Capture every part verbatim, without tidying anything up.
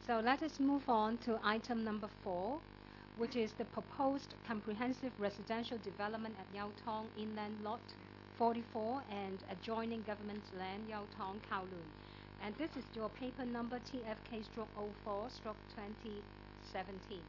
So let us move on to item number four, which is the proposed comprehensive residential development at Yau Tong Inland Lot forty-four and adjoining government land, Yau Tong, Kowloon. And this is your paper number T F K oh four twenty seventeen.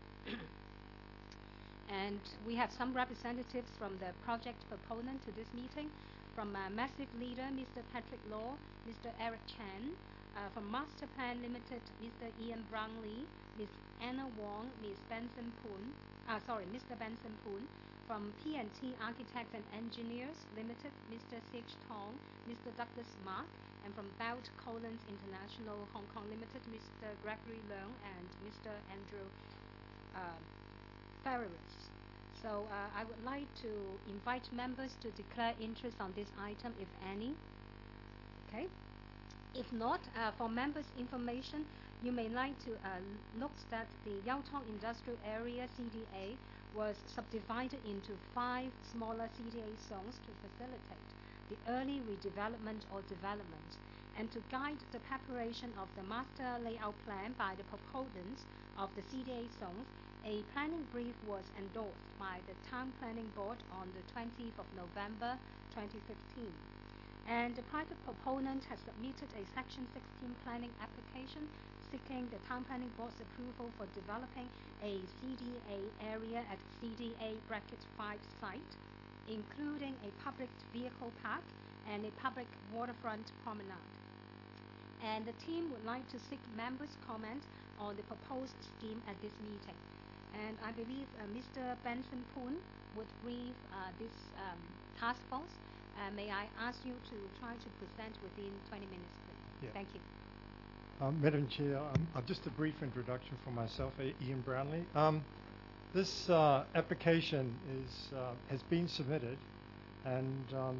And we have some representatives from the project proponent to this meeting. From uh, Massive Leader, Mister Patrick Law, Mister Eric Chan. Uh, from Master Plan Limited, Mister Ian Brownlee, Miz Anna Wong, Miz Benson Poon, uh, sorry, Mister Benson Poon. From P and T Architects and Engineers Limited, Mister Sich Tong, Mister Douglas Mark, and from Belt Collins International Hong Kong Limited, Mister Gregory Leung and Mister Andrew uh, Ferreris. So uh, I would like to invite members to declare interest on this item, if any. Okay. If not, uh, for members' information, you may like to uh, note that the Yau Tong Industrial Area C D A was subdivided into five smaller C D A zones to facilitate the early redevelopment or development, and to guide the preparation of the master layout plan by the proponents of the C D A zones. A planning brief was endorsed by the Town Planning Board on the twentieth of November twenty fifteen. And the private proponent has submitted a Section sixteen planning application seeking the Town Planning Board's approval for developing a C D A area at C D A bracket five site, including a public vehicle park and a public waterfront promenade. And the team would like to seek members' comment on the proposed scheme at this meeting. And I believe uh, Mister Benson Poon would brief uh, this um, task force. Uh, may I ask you to try to present within twenty minutes, please? Yeah. Thank you. Um, Madam Chair, um, uh, just a brief introduction for myself, uh, Ian Brownlee. Um, this uh, application is uh, has been submitted, and um,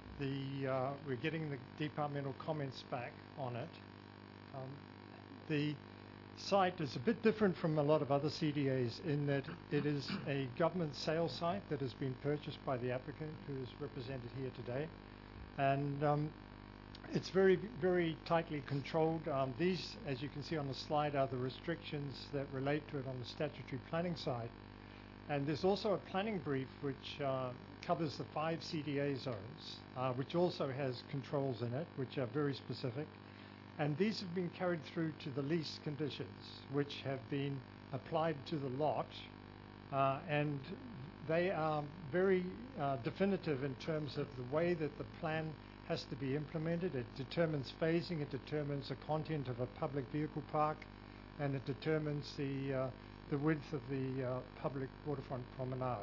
the uh, we're getting the departmental comments back on it. Um, the site is a bit different from a lot of other C D As in that it is a government sales site that has been purchased by the applicant, who is represented here today, and um, it's very, very tightly controlled. Um, these, as you can see on the slide, are the restrictions that relate to it on the statutory planning side. And there's also a planning brief which uh, covers the five C D A zones, uh, which also has controls in it, which are very specific. And these have been carried through to the lease conditions, which have been applied to the lot, uh, and they are very uh, definitive in terms of the way that the plan has to be implemented. It determines phasing, it determines the content of a public vehicle park, and it determines the, uh, the width of the uh, public waterfront promenade.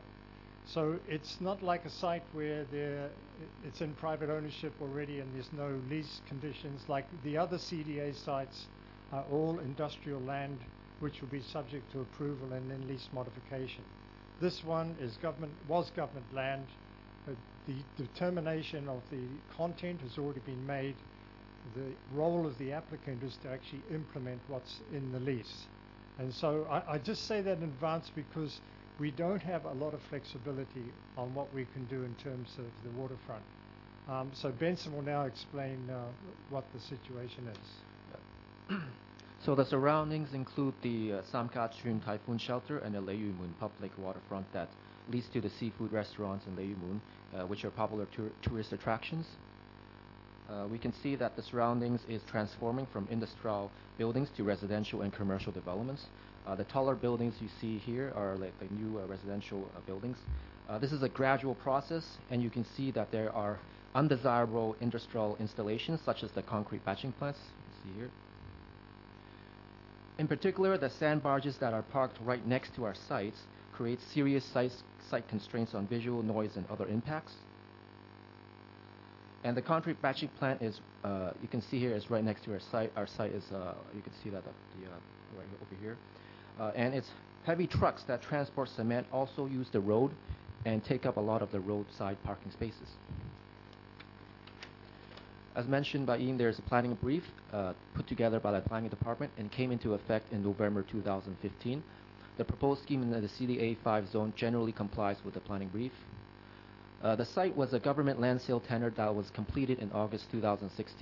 So it's not like a site where there, it's in private ownership already and there's no lease conditions. Like the other C D A sites are all industrial land which will be subject to approval and then lease modification. This one is government, was government land. Uh, the determination of the content has already been made. The role of the applicant is to actually implement what's in the lease. And so I, I just say that in advance because we don't have a lot of flexibility on what we can do in terms of the waterfront. Um, so Benson will now explain uh, what the situation is. So the surroundings include the uh, Sam Ka Chun Typhoon Shelter and the Lei Yu Mun public waterfront that leads to the seafood restaurants in Lei Yu Mun, uh, which are popular tour tourist attractions. Uh, we can see that the surroundings is transforming from industrial buildings to residential and commercial developments. Uh, the taller buildings you see here are like the new uh, residential uh, buildings. Uh, this is a gradual process, and you can see that there are undesirable industrial installations such as the concrete batching plants you can see here. In particular, the sand barges that are parked right next to our sites create serious site, site constraints on visual, noise, and other impacts. And the concrete batching plant is, uh, you can see here, is right next to our site. Our site is, uh, you can see that up the, uh, right over here. Uh, and it's heavy trucks that transport cement also use the road and take up a lot of the roadside parking spaces. As mentioned by Ian, there's a planning brief uh, put together by the planning department and came into effect in November two thousand fifteen. The proposed scheme in the C D A five zone generally complies with the planning brief. Uh, the site was a government land sale tender that was completed in August two thousand sixteen.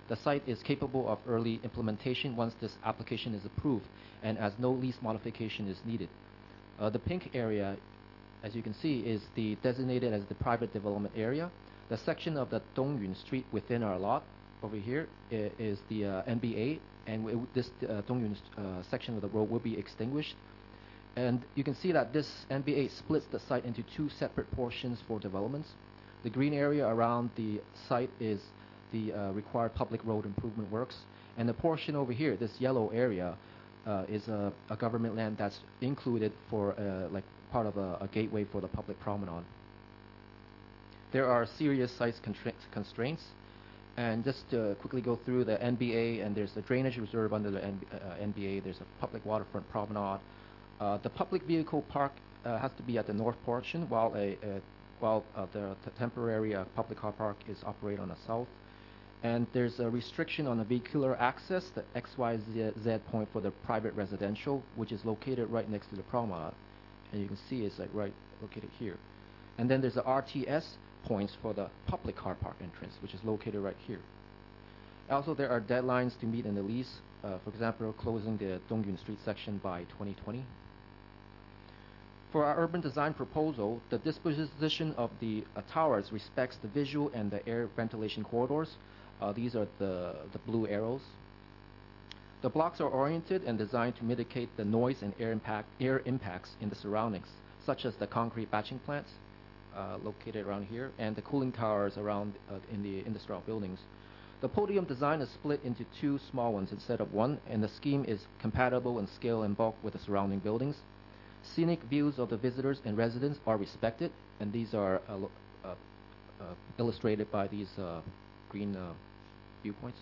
The site is capable of early implementation once this application is approved and as no lease modification is needed. Uh, the pink area, as you can see, is the designated as the private development area. The section of the Dongyun Street within our lot over here i- is the uh, N B A, and w- this uh, Dongyun uh, section of the road will be extinguished. And you can see that this N B A splits the site into two separate portions for developments. The green area around the site is the uh, required public road improvement works, and the portion over here, this yellow area, uh, is a, a government land that's included for uh, like part of a, a gateway for the public promenade. There are serious site constra- constraints, and just to quickly go through the N B A, and there's a drainage reserve under the N B, uh, N B A, there's a public waterfront promenade. Uh, the public vehicle park uh, has to be at the north portion, while a, a while uh, the, the temporary uh, public car park is operated on the south. And there's a restriction on the vehicular access, the X Y Z point for the private residential, which is located right next to the promenade. And you can see it's like right located here. And then there's the R T S points for the public car park entrance, which is located right here. Also, there are deadlines to meet in the lease. Uh, for example, closing the Dongyun Street section by twenty twenty. For our urban design proposal, the disposition of the uh, towers respects the visual and the air ventilation corridors. Uh, these are the, the blue arrows. The blocks are oriented and designed to mitigate the noise and air, impact, air impacts in the surroundings, such as the concrete batching plants uh, located around here and the cooling towers around uh, in the industrial buildings. The podium design is split into two small ones instead of one, and the scheme is compatible in scale and bulk with the surrounding buildings. Scenic views of the visitors and residents are respected, and these are uh, uh, uh, illustrated by these uh, green uh, viewpoints.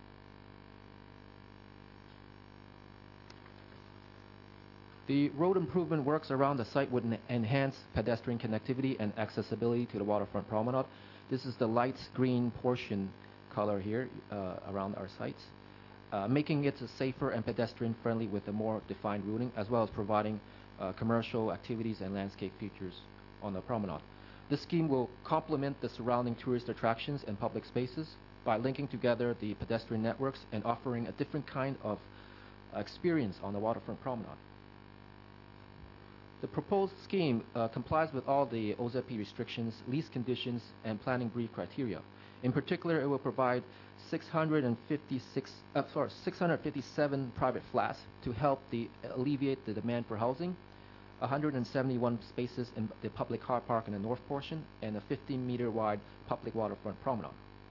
The road improvement works around the site would en- enhance pedestrian connectivity and accessibility to the waterfront promenade. This is the light green portion color here uh, around our sites, uh, making it safer and pedestrian friendly with a more defined routing, as well as providing uh, commercial activities and landscape features on the promenade. This scheme will complement the surrounding tourist attractions and public spaces by linking together the pedestrian networks and offering a different kind of uh, experience on the waterfront promenade. The proposed scheme uh, complies with all the O Z P restrictions, lease conditions, and planning brief criteria. In particular, it will provide six hundred fifty-six, uh, sorry, six hundred fifty-seven private flats to help the, alleviate the demand for housing, one hundred seventy-one spaces in the public car park in the north portion, and a fifteen meter wide public waterfront promenade.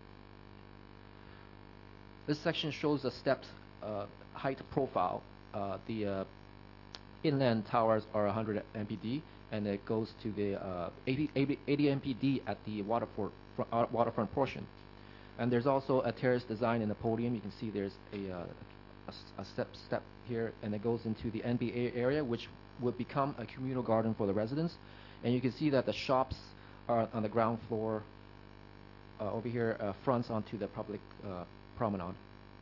This section shows the steps uh, height profile. Uh, the uh, inland towers are one hundred M P D, and it goes to the uh, eighty, eighty, eighty M P D at the waterfront, uh, waterfront portion. And there's also a terrace design in the podium. You can see there's a, uh, a, a step step here, and it goes into the N B A area, which would become a communal garden for the residents. And you can see that the shops are on the ground floor. Uh, over here, uh, fronts onto the public uh, promenade.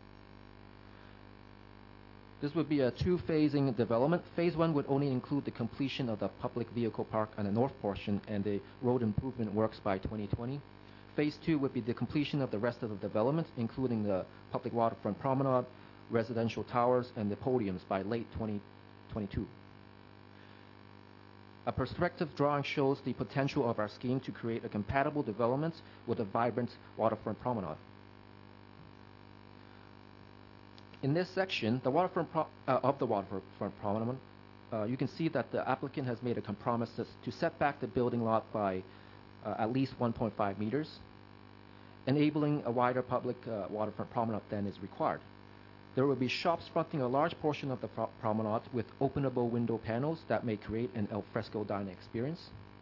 This would be a two-phasing development. Phase one would only include the completion of the public vehicle park on the north portion and the road improvement works by twenty twenty. Phase two would be the completion of the rest of the development, including the public waterfront promenade, residential towers, and the podiums by late twenty twenty-two. A perspective drawing shows the potential of our scheme to create a compatible development with a vibrant waterfront promenade. In this section, the waterfront pro uh, of the waterfront promenade, uh, you can see that the applicant has made a compromise to set back the building lot by uh, at least one point five meters, enabling a wider public uh, waterfront promenade than is required. There will be shops fronting a large portion of the pro promenade with openable window panels that may create an al fresco dining experience.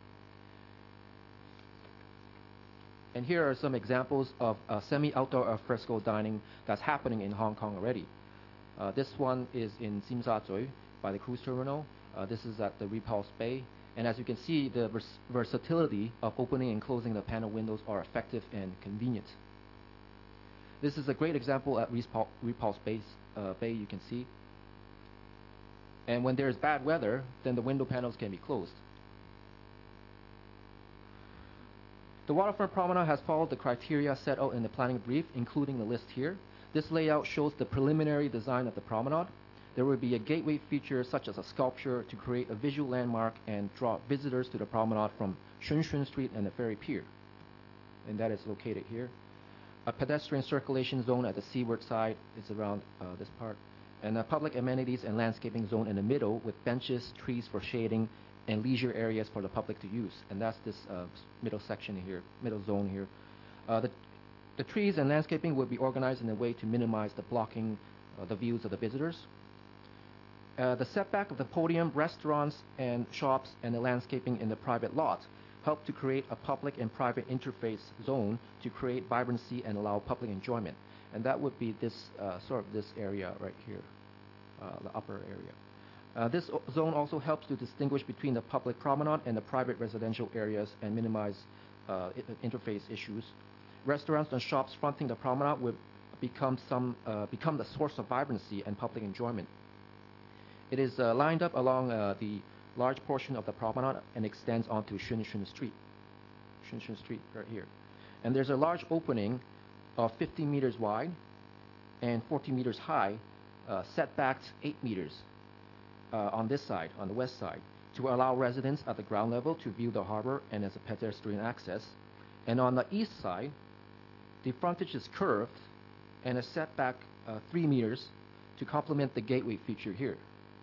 And here are some examples of uh, semi-outdoor al fresco dining that's happening in Hong Kong already. Uh, this one is in Tsim Sha Tsui by the cruise terminal. Uh, this is at the Repulse Bay. And as you can see, the vers versatility of opening and closing the panel windows are effective and convenient. This is a great example at Repulse, Repulse Bay, uh, Bay, you can see. And when there's bad weather, then the window panels can be closed. The waterfront promenade has followed the criteria set out in the planning brief, including the list here. This layout shows the preliminary design of the promenade. There will be a gateway feature such as a sculpture to create a visual landmark and draw visitors to the promenade from Shun Shun Street and the Ferry Pier. And that is located here. A pedestrian circulation zone at the seaward side is around uh, this part. And a public amenities and landscaping zone in the middle with benches, trees for shading, and leisure areas for the public to use. And that's this uh, middle section here, middle zone here. Uh, the, the trees and landscaping will be organized in a way to minimize the blocking uh, the views of the visitors. Uh, the setback of the podium, restaurants and shops, and the landscaping in the private lot help to create a public and private interface zone to create vibrancy and allow public enjoyment. And that would be this uh, sort of this area right here, uh, the upper area. Uh, this zone also helps to distinguish between the public promenade and the private residential areas and minimize uh, interface issues. Restaurants and shops fronting the promenade will become, some, uh, become the source of vibrancy and public enjoyment. It is uh, lined up along uh, the large portion of the promenade and extends onto Shun Shun Street. Shun Shun Street right here. And there's a large opening of fifty meters wide and forty meters high, uh, setbacked eight meters uh, on this side, on the west side, to allow residents at the ground level to view the harbor and as a pedestrian access. And on the east side, the frontage is curved and a setback uh, three meters to complement the gateway feature here.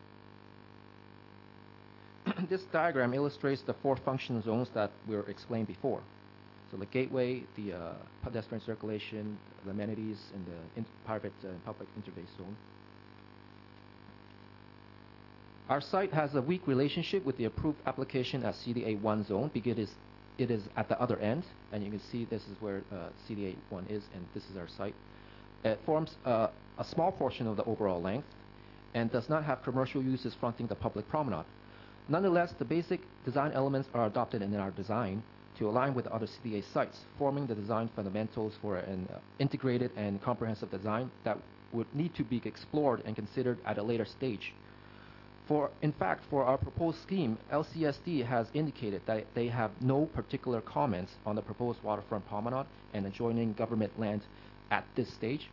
This diagram illustrates the four functional zones that were explained before. So the gateway, the uh, pedestrian circulation, the amenities, and the in private and uh, public interface zone. Our site has a weak relationship with the approved application as C D A one zone because it is, it is at the other end, and you can see this is where uh, C D A one is, and this is our site. It forms uh, a small portion of the overall length and does not have commercial uses fronting the public promenade. Nonetheless, the basic design elements are adopted in our design to align with other C D A sites, forming the design fundamentals for an uh, integrated and comprehensive design that would need to be explored and considered at a later stage. For, in fact, for our proposed scheme, L C S D has indicated that they have no particular comments on the proposed waterfront promenade and adjoining government land at this stage.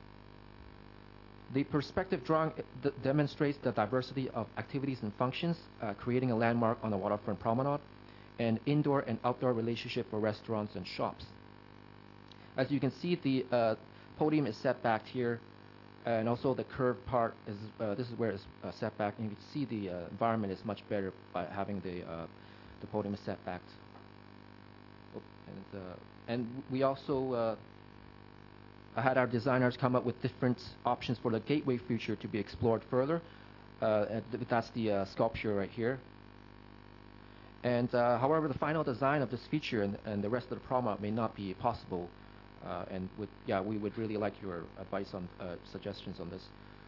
The perspective drawing d demonstrates the diversity of activities and functions, uh, creating a landmark on the waterfront promenade, and indoor and outdoor relationship for restaurants and shops. As you can see, the uh, podium is set back here, and also the curved part is, uh, this is where it's uh, set back, and you can see the uh, environment is much better by having the, uh, the podium set back. Oh, and, uh, and we also uh, had our designers come up with different options for the gateway feature to be explored further. Uh, and th that's the uh, sculpture right here. And uh, however, the final design of this feature and, and the rest of the promenade may not be possible. Uh, and would, yeah, we would really like your advice on uh, suggestions on this.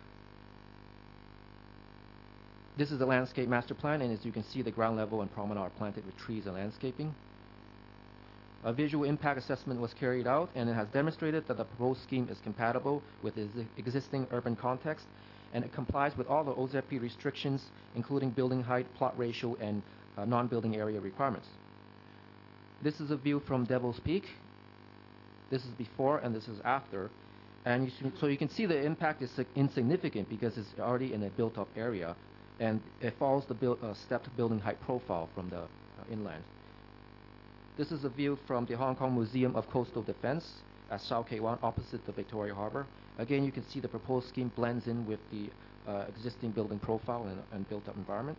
This is the landscape master plan, and as you can see, the ground level and promenade are planted with trees and landscaping. A visual impact assessment was carried out, and it has demonstrated that the proposed scheme is compatible with the existing urban context, and it complies with all the O Z P restrictions, including building height, plot ratio, and uh, non-building area requirements. This is a view from Devil's Peak. This is before, and this is after. And you should, so you can see the impact is insignificant because it's already in a built-up area, and it follows the build, uh, stepped building height profile from the uh, inland. This is a view from the Hong Kong Museum of Coastal Defense at Shau Kei Wan, opposite the Victoria Harbor. Again, you can see the proposed scheme blends in with the uh, existing building profile and, and built-up environment.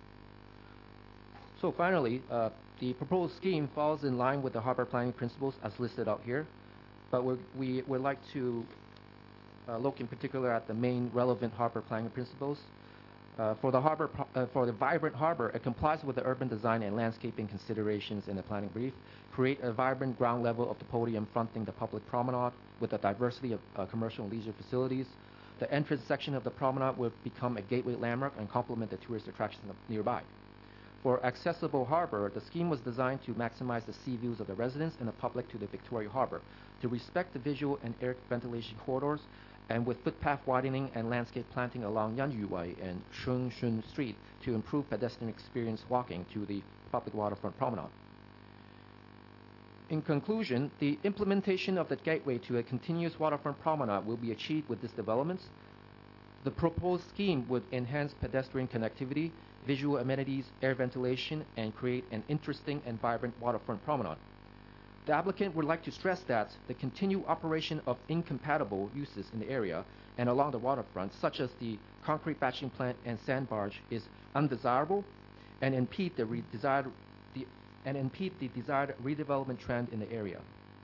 So finally, uh, the proposed scheme falls in line with the harbor planning principles as listed out here, but we're, we would like to uh, look in particular at the main relevant harbor planning principles. Uh, for the harbor, uh, for the vibrant harbor, it complies with the urban design and landscaping considerations in the planning brief. Create a vibrant ground level of the podium fronting the public promenade with a diversity of uh, commercial and leisure facilities. The entrance section of the promenade will become a gateway landmark and complement the tourist attractions nearby. For accessible harbor, the scheme was designed to maximize the sea views of the residents and the public to the Victoria Harbor, to respect the visual and air ventilation corridors, and with footpath widening and landscape planting along Yanyu Wai and Shun Shun Street to improve pedestrian experience walking to the public waterfront promenade. In conclusion, the implementation of the gateway to a continuous waterfront promenade will be achieved with this development. The proposed scheme would enhance pedestrian connectivity, visual amenities, air ventilation, and create an interesting and vibrant waterfront promenade. The applicant would like to stress that the continued operation of incompatible uses in the area and along the waterfront, such as the concrete batching plant and sand barge, is undesirable and impede the re- desired the, and impede the desired redevelopment trend in the area.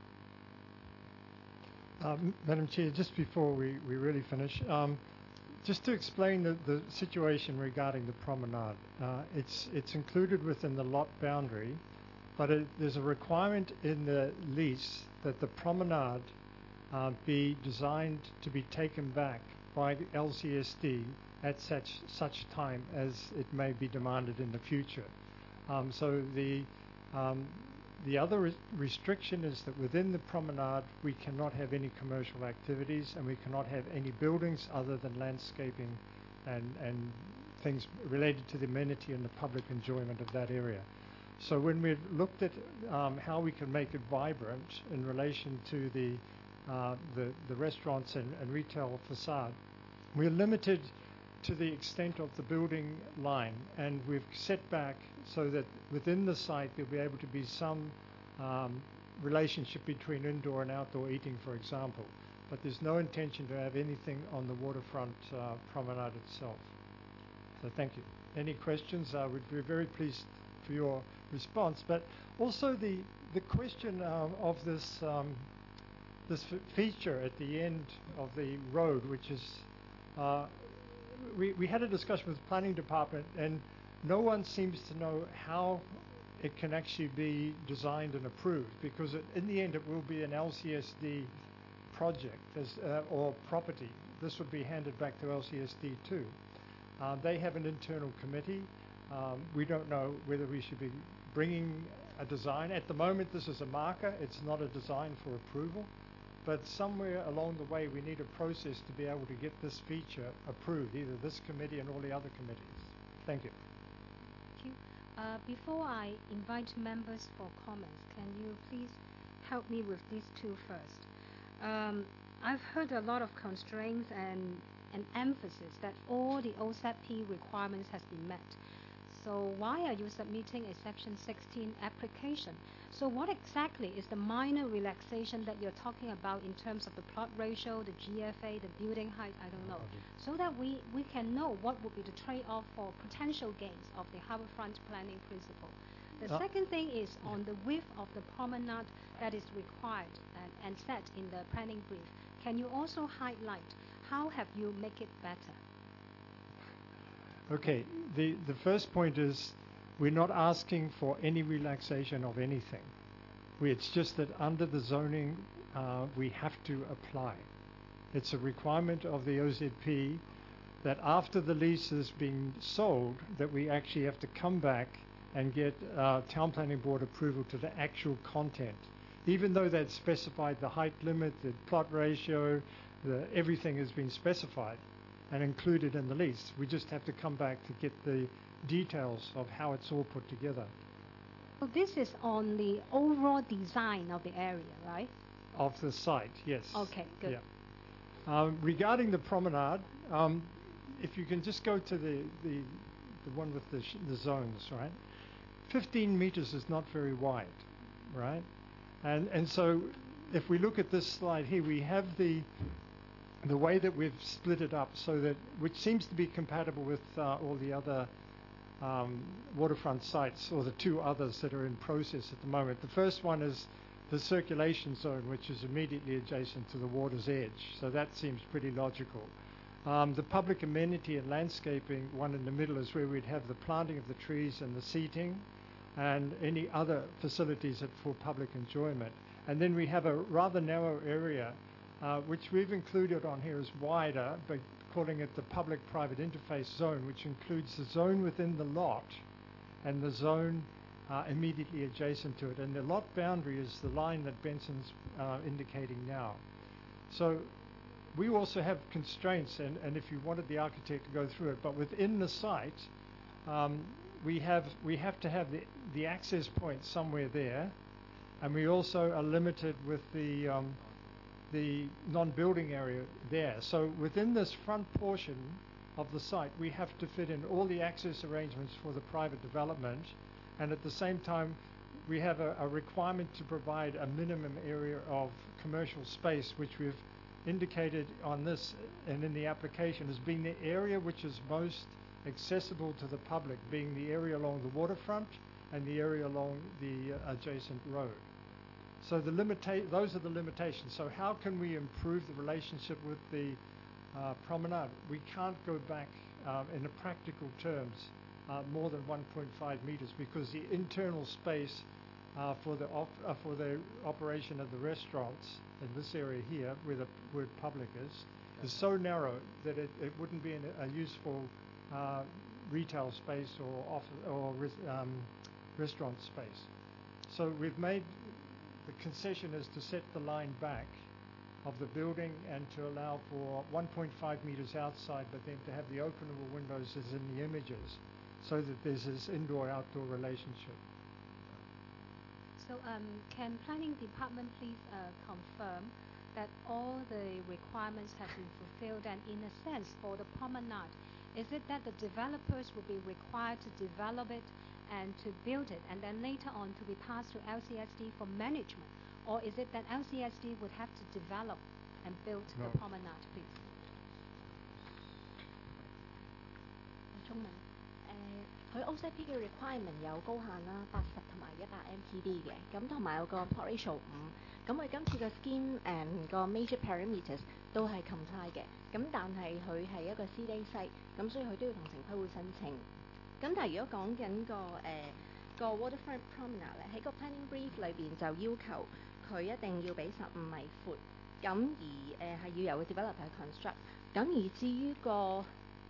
Um, Madam Chair, just before we, we really finish, um, just to explain the, the situation regarding the promenade, uh, it's it's included within the lot boundary, but it, there's a requirement in the lease that the promenade uh, be designed to be taken back by the L C S D at such such time as it may be demanded in the future. Um, so the um, the other res- restriction is that within the promenade we cannot have any commercial activities and we cannot have any buildings other than landscaping and, and things related to the amenity and the public enjoyment of that area. So when we looked at um, how we can make it vibrant in relation to the uh, the, the restaurants and, and retail facade, we're limited to the extent of the building line, and we've set back so that within the site there'll be able to be some um, relationship between indoor and outdoor eating, for example. But there's no intention to have anything on the waterfront uh, promenade itself. So thank you. Any questions? I would be very pleased for your response. But also the the question um, of this um, this f- feature at the end of the road, which is uh, we we had a discussion with the planning department, and no one seems to know how it can actually be designed and approved, because it, in the end it will be an L C S D project as, uh, or property. This would be handed back to L C S D too. Uh, they have an internal committee. Um, we don't know whether we should be bringing a design. At the moment this is a marker, it's not a design for approval, but somewhere along the way we need a process to be able to get this feature approved, either this committee and all the other committees. Thank you. Thank you. Uh, before I invite members for comments, can you please help me with these two first? Um, I've heard a lot of constraints and an emphasis that all the O S A P requirements has been met. So why are you submitting a Section sixteen application? So what exactly is the minor relaxation that you're talking about in terms of the plot ratio, the G F A, the building height? I don't know. So that we, we can know what would be the trade-off for potential gains of the harbourfront planning principle. The Uh, second thing is on the width of the promenade that is required and, and set in the planning brief. Can you also highlight how have you make it better? Okay, the, the first point is we're not asking for any relaxation of anything. We, it's just that under the zoning uh, we have to apply. It's a requirement of the O Z P that after the lease has been sold that we actually have to come back and get uh, town planning board approval to the actual content. Even though they'd specified the height limit, the plot ratio, the, everything has been specified and included in the lease. We just have to come back to get the details of how it's all put together. So this is on the overall design of the area, right? Of the site, yes. Okay, good. Yeah. Um, regarding the promenade, um, if you can just go to the, the, the one with the, sh- the zones, right? fifteen meters is not very wide, right? And, and so if we look at this slide here, we have the the way that we've split it up so that, which seems to be compatible with uh, all the other um, waterfront sites, or the two others that are in process at the moment. The first one is the circulation zone, which is immediately adjacent to the water's edge. So that seems pretty logical. Um, the public amenity and landscaping one in the middle is where we'd have the planting of the trees and the seating and any other facilities that for public enjoyment. And then we have a rather narrow area Uh, which we've included on here as wider, but calling it the public-private interface zone, which includes the zone within the lot and the zone uh, immediately adjacent to it. And the lot boundary is the line that Benson's uh, indicating now. So we also have constraints, and, and if you wanted the architect to go through it, but within the site, um, we have we have to have the, the access point somewhere there. and we also are limited with the um, the non-building area there. So within this front portion of the site, we have to fit in all the access arrangements for the private development, and at the same time, we have a, a requirement to provide a minimum area of commercial space, which we've indicated on this and in the application as being the area which is most accessible to the public, being the area along the waterfront and the area along the uh, adjacent road. So the limita- those are the limitations. So how can we improve the relationship with the uh, promenade? We can't go back uh, in a practical terms uh, more than one point five meters, because the internal space uh, for the op- uh, for the operation of the restaurants in this area here, where the word public is, is so narrow that it, it wouldn't be an, a useful uh, retail space or off- or res- um, restaurant space. So we've made the concession is to set the line back of the building and to allow for one point five meters outside, but then to have the openable windows as in the images, so that there's this indoor-outdoor relationship. So um, can planning department please uh, confirm that all the requirements have been fulfilled, and in a sense for the promenade, is it that the developers will be required to develop it and to build it, and then later on to be passed to L C S D for management? Or is it that L C S D would have to develop and build No. the promenade, please? 中文誒，佢 O C P 嘅 requirement 有高限啦，八十同埋一百 M T D 嘅，咁同埋有個 plot ratio 五。咁佢今次個 scheme 誒個 major parameters 都係 comply 嘅，咁但係佢係一個 C D site，咁所以佢都要同城規會申請。咁但係如果講緊個誒、呃、個 waterfront promenade 咧，喺個 planning brief 裏邊就要求佢一定要俾十五米闊，咁而誒係、呃、要由個 developer construct。咁而至於個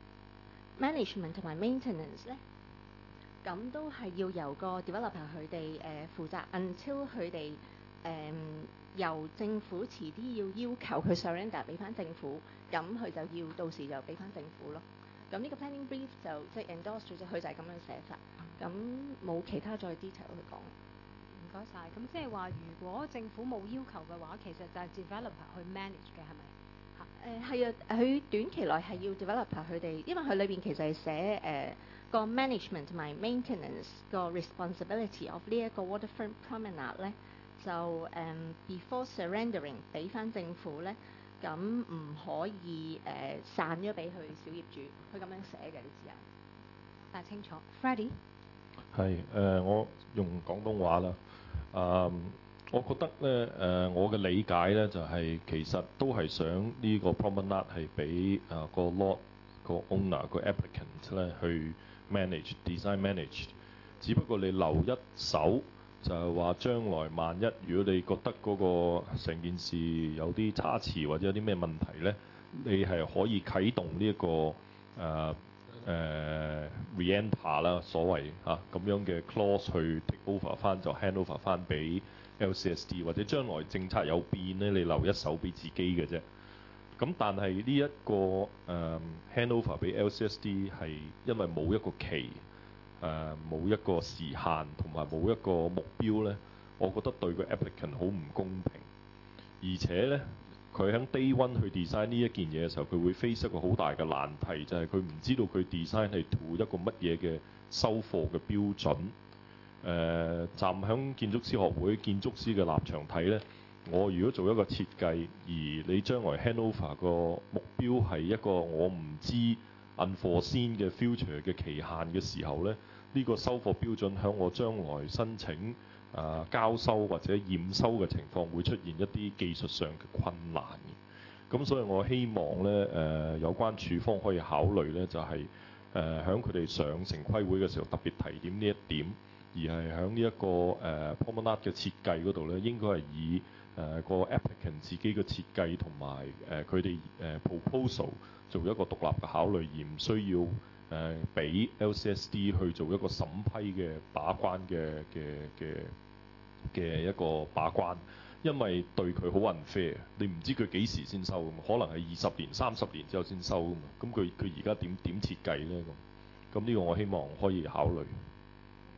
management 同埋 maintenance 咧，咁都係要由個 developer 佢哋誒負責 until 佢哋誒由政府遲啲要要求佢 surrender 俾翻政府，咁佢就要到時就俾翻政府咯。咁呢個 planning brief 就即係 endorse 咗，佢就係咁樣寫法，咁冇其他再 detail 去講。 唔該晒。咁即係話，如果政府冇要求嘅話，其實就係 developer 去 manage 嘅，係咪？ 誒係啊，佢短期內係要 developer 佢哋，因為佢裏邊其實係寫誒、呃、個 management 同埋 maintenance 個 responsibility of 呢一個 waterfront promenade 咧，就誒、um, before surrendering 俾翻政府咧，咁唔可以誒、呃、散咗俾佢小業主，佢咁樣寫嘅啲字眼。 大清楚 ，Freddie。 係誒、呃，我用廣東話啦。啊、嗯，我覺得咧誒、呃，我嘅理解咧就係、是、其實都係想呢個 promenade 係俾啊個 lot 個 owner 個 applicant 咧去 manage design manage， 只不過你留一手就係話將來萬一如果你覺得嗰個成件事有啲差池或者有啲咩問題咧，你係可以啟動呢、這、一個誒。呃誒、uh, re-enter 啦，所謂嚇咁、啊、樣嘅 clause 去 take over 翻就 hand over 翻俾 L C S D， 或者將來政策有變咧，你留一手俾自己嘅啫。咁但係呢一個誒、uh, hand over 俾 L C S D 係因為冇一個期誒冇、uh, 一個時限同埋冇一個目標咧，我覺得對個 applicant 好唔公平，而且咧。佢喺 day one 去 design 呢一件嘢嘅時候，佢會 face 一個好大嘅難題，就係佢唔知道佢 design 係 to 一個乜嘢嘅收貨嘅標準。誒、呃，站喺建築師學會建築師嘅立場睇呢，我如果做一個設計，而你將來 handover 個目標係一個我唔知 unforeseen 嘅 future 嘅期限嘅時候呢，呢、呢個收貨標準喺我將來申請。啊，交收或者驗收嘅情況會出現一啲技術上嘅困難嘅，咁所以我希望咧誒、呃、有關處方可以考慮咧，就係誒喺佢哋上城規會嘅時候特別提點呢一點，而係喺呢一個誒、呃、promenade 嘅設計嗰度咧，應該係以誒、呃、個 applicant 自己嘅設計同埋誒佢哋誒 proposal 做一個獨立嘅考慮，而唔需要。誒俾 L C S D 去做一個審批嘅把關嘅嘅嘅嘅一個把關，因為對佢好 unfair，你唔知佢幾時先收㗎嘛，可能係二十年、三十年之後先收㗎嘛，咁佢佢而家點點設計咧咁，咁呢個我希望可以考慮。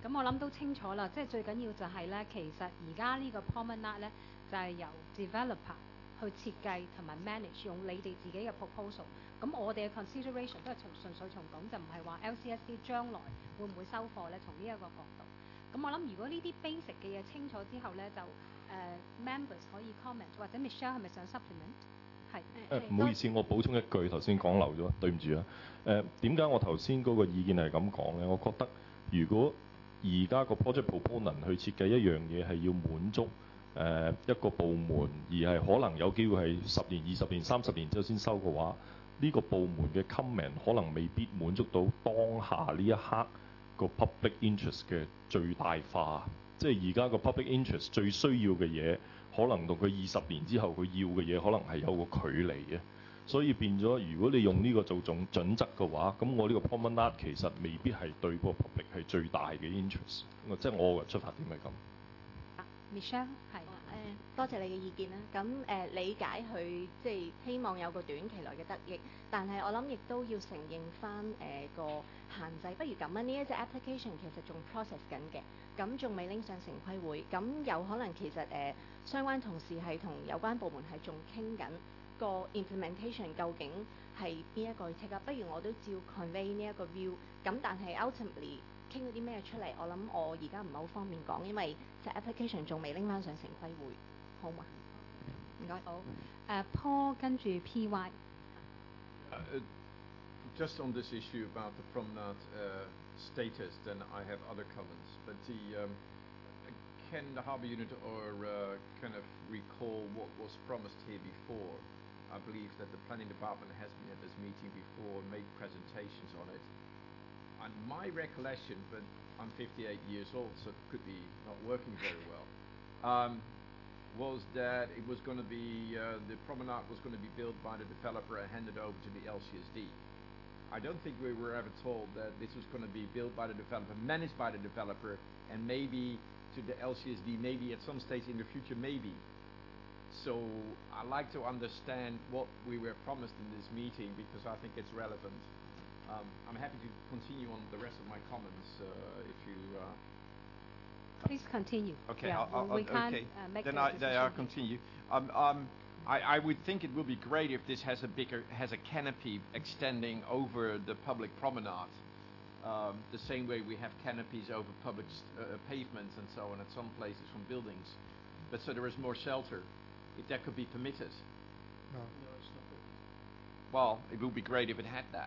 咁我諗都清楚啦，即係最緊要就係咧，其實而家呢個 promenade 咧就係、是、由 developer 去設計同埋 manage， 用你哋自己嘅 proposal。咁我哋嘅 consideration 都係從純粹從講，就唔係話 L C S D 將來會唔會收貨咧？從呢一個角度。咁我諗如果呢啲 basic 嘅嘢清楚之後咧，就誒、呃、members 可以 comment， 或者 Michelle 係咪想 supplement？ 係誒唔好意思，我補充一句，頭先講漏咗，對唔住啊。誒點解我頭先嗰個意見係咁講咧？我覺得如果而家個 project proponent 去設計一樣嘢係要滿足誒、呃、一個部門，而係可能有機會係十年、二十年、三十年之後先收嘅話，呢、這個部門嘅 comment 可能未必滿足到當下呢一刻個 public interest 嘅最大化。即係而家個 public interest 最需要嘅嘢，可能同佢二十年之後佢要嘅嘢，可能係有個距離嘅。所以變咗，如果你用呢個做總準則嘅話，咁我呢個 promenade 其實未必係對個 public 係最大嘅 interest。即係我嘅出發點係咁。 Michelle 係誒，多謝你嘅意見啦。咁誒、呃、理解佢即係希望有個短期內嘅得益，但係我諗亦都要承認翻誒、呃、個限制。不如咁啊，呢一隻 application 其實仲 process 緊嘅，咁仲未拎上城規會，咁有可能其實誒、呃、相關同事係同有關部門係仲傾緊個 implementation 究竟係邊一個去 take up。不如我都照 convey 呢一個 view，咁但係 ultimately 傾咗啲咩出嚟，我諗我而家唔係好方便講，因為隻 application 仲未拎翻上城規會，好嘛？唔該。 好。誒、uh, Paul 跟住 P Y。 Uh, just on this issue about the promenade uh, status, then I have other comments. But the, um, can the harbour unit or uh, kind of recall what was promised here before? I believe that the planning department has been at this meeting before, made presentations on it. And my recollection, but I'm fifty-eight years old, so it could be not working very well, um, was that it was going to be, uh, the promenade was going to be built by the developer and handed over to the L C S D. I don't think we were ever told that this was going to be built by the developer, managed by the developer, and maybe to the L C S D, maybe at some stage in the future, maybe. So I'd like to understand what we were promised in this meeting, because I think it's relevant. Um, I'm happy to continue on the rest of my comments uh, if you... Uh, Please continue. Okay, yeah, I'll, I'll, we can't okay. uh, make then the I, decision. then I'll continue. Um, um, I, I would think it would be great if this has a bigger, has a canopy extending over the public promenade, um, the same way we have canopies over public uh, pavements and so on at some places from buildings. But so there is more shelter, if that could be permitted. No. Well, it would be great if it had that,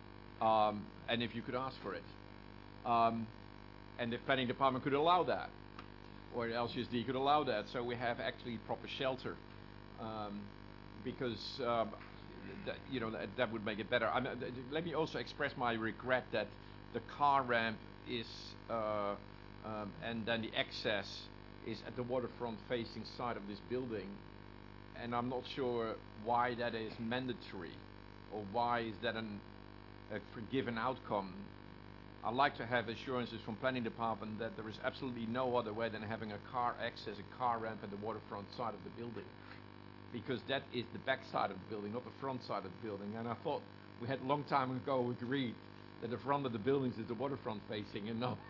um, and if you could ask for it, um, and the planning department could allow that, or the L C S D could allow that, so we have actually proper shelter, um, because um, that, you know that, that would make it better. I mean, let me also express my regret that the car ramp is, uh, um, and then the access is at the waterfront facing side of this building, and I'm not sure why that is mandatory, or why is that an, a forgiven outcome. I'd like to have assurances from planning department that there is absolutely no other way than having a car access, a car ramp at the waterfront side of the building, because that is the back side of the building, not the front side of the building. And I thought we had a long time ago agreed that the front of the buildings is the waterfront facing, and no,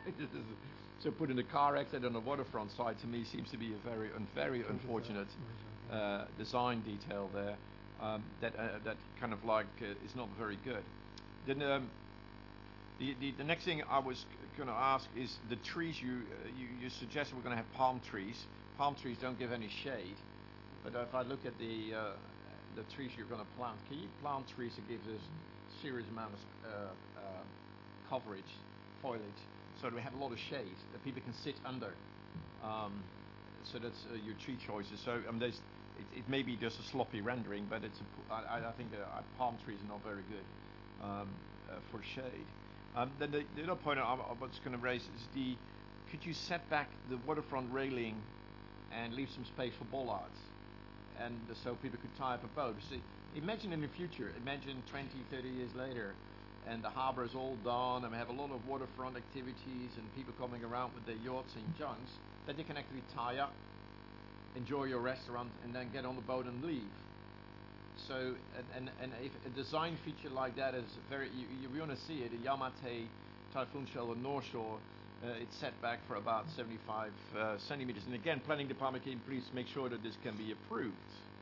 so putting the car exit on the waterfront side to me seems to be a very, un very unfortunate uh, design detail there. Um, that uh, that kind of like uh, is not very good. Then um, the, the the next thing I was going to ask is the trees. You uh, you, you suggested we're going to have palm trees. Palm trees don't give any shade, but if I look at the uh, the trees you're going to plant, can you plant trees that gives us serious amount of uh, uh, coverage, foliage, so that we have a lot of shade that people can sit under? Um, so that's uh, your tree choices. So um, there's. It, it may be just a sloppy rendering, but it's a, I, I think uh, palm trees are not very good um, uh, for shade. Um, then the, the other point I, I was going to raise is the, could you set back the waterfront railing and leave some space for bollards, and uh, so people could tie up a boat. See, imagine in the future, imagine twenty, thirty years later, and the harbour is all done, and we have a lot of waterfront activities and people coming around with their yachts and junks, that they can actually tie up, enjoy your restaurant, and then get on the boat and leave. So, and, and, and if a design feature like that is very, you, you want to see it, a Yamate, Typhoon Shelter, North Shore, uh, it's set back for about seventy-five uh, centimeters. And again, planning department, can you please make sure that this can be approved?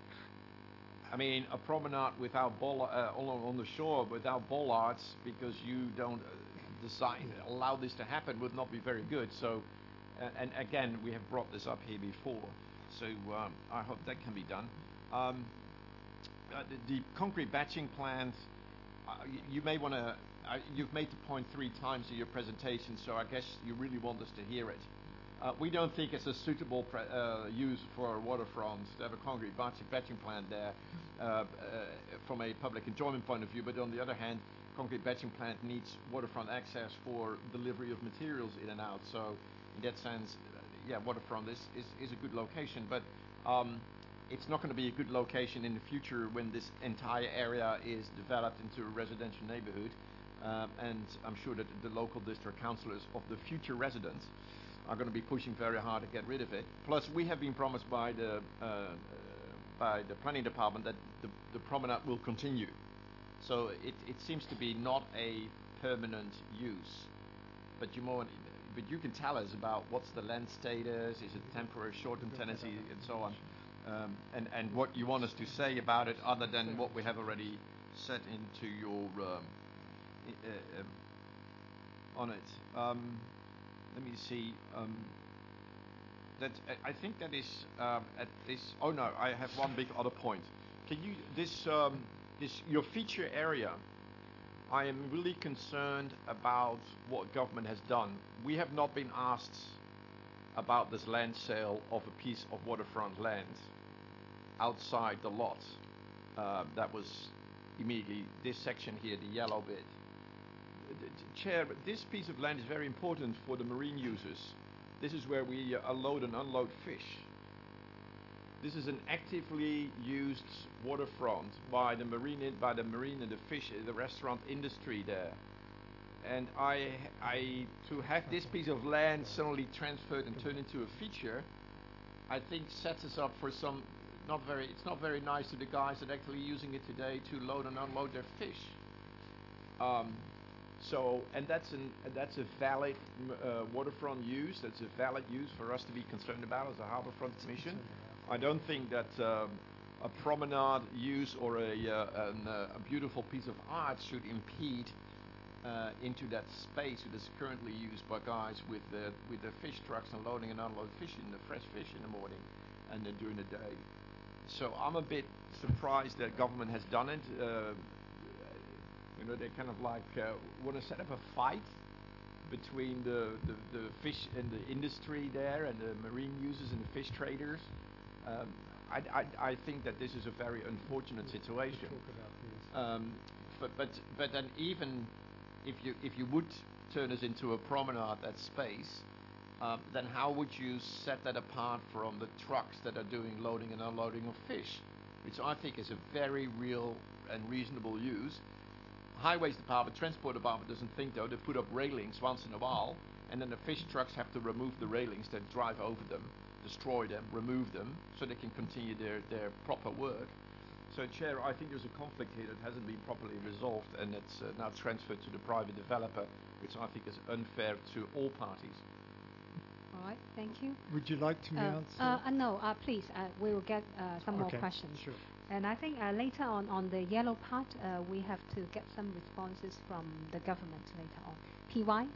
I mean, a promenade without boll- uh, along on the shore without bollards, because you don't uh, design allow this to happen, would not be very good. So, uh, and again, we have brought this up here before. So um, I hope that can be done. Um, uh, the, the concrete batching plant, uh, you, you may want to. Uh, you've made the point three times in your presentation, so I guess you really want us to hear it. Uh, we don't think it's a suitable pre- uh, use for waterfront to have a concrete batching, batching plant there uh, uh, from a public enjoyment point of view. But on the other hand, concrete batching plant needs waterfront access for delivery of materials in and out. So in that sense, uh, yeah, waterfront is, is, is a good location. But um, it's not going to be a good location in the future when this entire area is developed into a residential neighborhood. Uh, and I'm sure that the local district councillors of the future residents are going to be pushing very hard to get rid of it. Plus, we have been promised by the uh, uh, by the planning department that the, the promenade will continue. So it, it seems to be not a permanent use. But you more, but you can tell us about what's the land status, is it temporary, short-term tenancy, and so on, um, and and what you want us to say about it, other than what we have already set into your um, uh, uh, on it. Um, Let me see. Um, that I think that is um, at this. Oh no, I have one big other point. Can you this um, this your feature area? I am really concerned about what government has done. We have not been asked about this land sale of a piece of waterfront land outside the lot. Uh, that was immediately this section here, the yellow bit. Chair, this piece of land is very important for the marine users. This is where we uh, unload and unload fish. This is an actively used waterfront by the marine, by the marine and the fish, the restaurant industry there. And I, I, to have this piece of land suddenly transferred and turned into a feature, I think sets us up for some not very. It's not very nice to the guys that are actually using it today to load and unload their fish. Um, So, and that's an that's a valid uh, waterfront use. That's a valid use for us to be concerned about as a Harbourfront Commission. I don't think that um, a promenade use or a uh, an, uh, a beautiful piece of art should impede uh, into that space that is currently used by guys with the with the fish trucks and loading and unloading fish in the fresh fish in the morning and then during the day. So I'm a bit surprised that government has done it. Uh, You know, they kind of like uh, want to set up a fight between the, the, the fish and the industry there and the marine users and the fish traders. Um, I, I, I think that this is a very unfortunate situation. Um, but, but but then even if you if you would turn us into a promenade, that space, um, then how would you set that apart from the trucks that are doing loading and unloading of fish, which I think is a very real and reasonable use. Highways department, transport department doesn't think though. They put up railings once in a while, and then the fish trucks have to remove the railings, then drive over them, destroy them, remove them, so they can continue their, their proper work. So, Chair, I think there's a conflict here that hasn't been properly resolved, and it's uh, now transferred to the private developer, which I think is unfair to all parties. All right, thank you. Would you like to Uh, answer? uh, uh, no, uh, please, uh, we will get uh, some more Okay, questions. sure. And I think uh, later on, on the yellow part, uh, we have to get some responses from the government later on. P Y?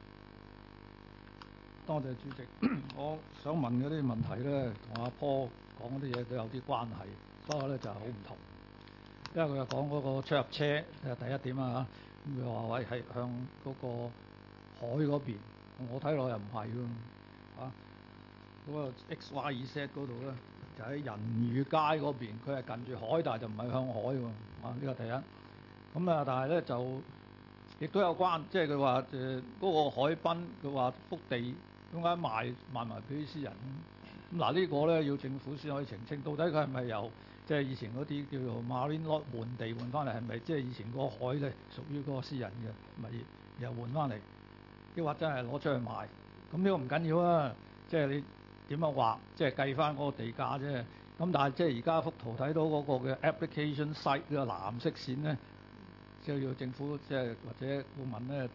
多謝主席，我想問嗰啲問題咧，同阿 Paul 講嗰啲嘢都有啲關係，不過咧就係好唔同。因為佢又講嗰個出入車係第一點啊，咁佢話喂係向嗰個海嗰邊，我睇落又唔係喎，啊嗰、個 X Y Z 嗰度咧。就喺仁宇街嗰邊，佢係近住海，但係就唔係向海喎。啊，呢個第一。咁啊，但係咧就亦都有關，即係佢話誒嗰個海濱，佢話幅地點解賣賣埋俾啲私人？咁嗱呢個咧要政府先可以澄清，到底佢係咪由即係以前嗰啲叫做 Marine Lot 換地換翻嚟，係咪即係以前嗰個海咧屬於嗰個私人嘅物業，又換翻嚟，抑或真係攞出去賣？咁呢個唔緊要啊，即係你。點樣畫，即係計翻嗰個地價啫。咁但係即係而家幅圖睇到嗰個嘅 application site 呢個藍色線咧，即係要政府即係或者顧問咧，